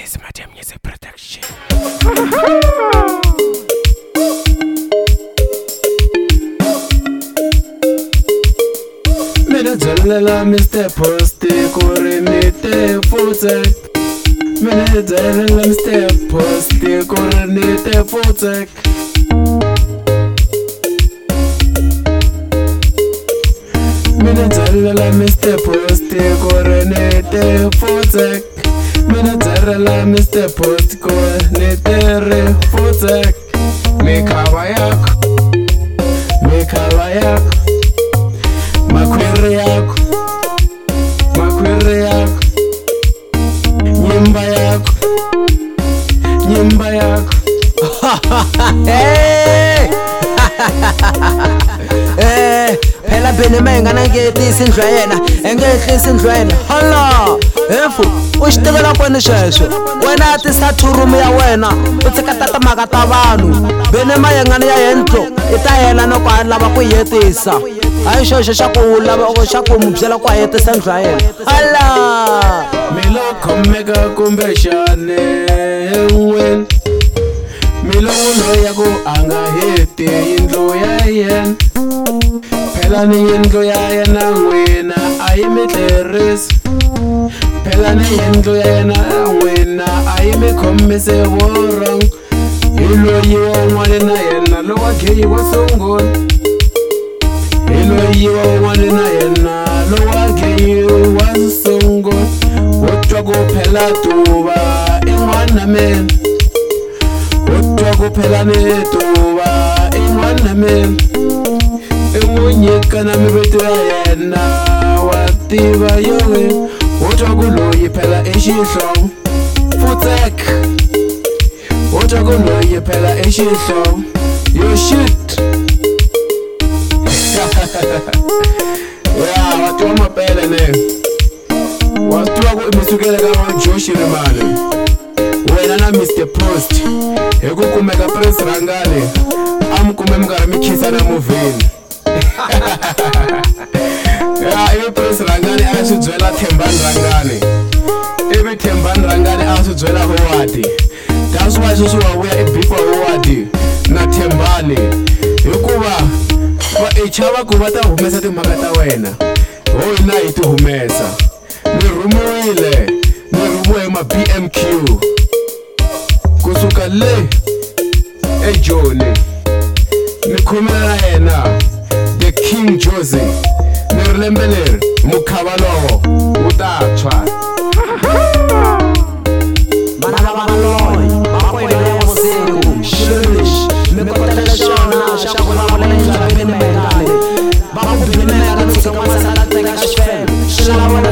is Madam Music Production. Mina jalela Mr. Posty Korinite Fotek. Mina jalela Mr. Posty Korinite Fotek. Mina jalela Mr. Posty Korinite Fotek. Mina jalela Mr. Posty Korinite Fotek. Mikhawa yakho, mikhawa yakho, makhwiri yakho, makhwiri yakho, nyimba yakho, nyimba yakho. Phela bene mayengana ngehlisa indlu yena engehlisa indlu yena hala efu uxitekela kwini sweswo wena ati sathurumu ya wena u tsikata timhaka ta vanhu bene mayengana ya yendlo i ta hela loko a lava ku hetisa hayi xoxo xa ku lava xa ku mu byela ku hetisa indlu ya yena hala Milo khomeka kumbexane wena Milo loya ku anga heti yindlu ya yena Phela ni yindlu ya yena n'wina a yi mi tlerisi Phela ni yindlu ya yena n'wina a yi mi khomise vorong Hi loyi wun'wana na yena lowa geyi wa sungula Hi loyi wun'wana na yena lowa geyi wa sungula Wo twa ku phela tuva i n'wana mina Wo twa ku phela ni tuva i n'wana mina Nyika na mivito ya yena wa tiva yowe Wo twa ku loyi phela i xihlovo Fotek Wo twa ku loyi phela i xihlovo Yo shit Ya wa twa mapele ne Wa twa ku i mi sukela ka wa Joshi Rimale Wena na Mr. Post Hi ku kumeka Prince Rangane A mi kume mi karhi mi khisa na movheni Ivi Prince Rangane a swi byela Thembani Rangane Ivi Thembani Rangane a swi byela Howard That's why sweswi wa vuya i beef wa Howard na Thembani hikuva va chava ku va ta humesa timhaka ta wena ho hina hi ti humesa mi rhumiwile hi ma BMQ kusuka le eJoni mi khomela na yena The King Jose ni lembe leri mukhava lowo wu ta tshwa bana lava loyi makwena ya vusiku shish mi kotela xona xa ku vulavula ndlela bene mayengane va ku bine ya ka tsika masala teka xifeme xilava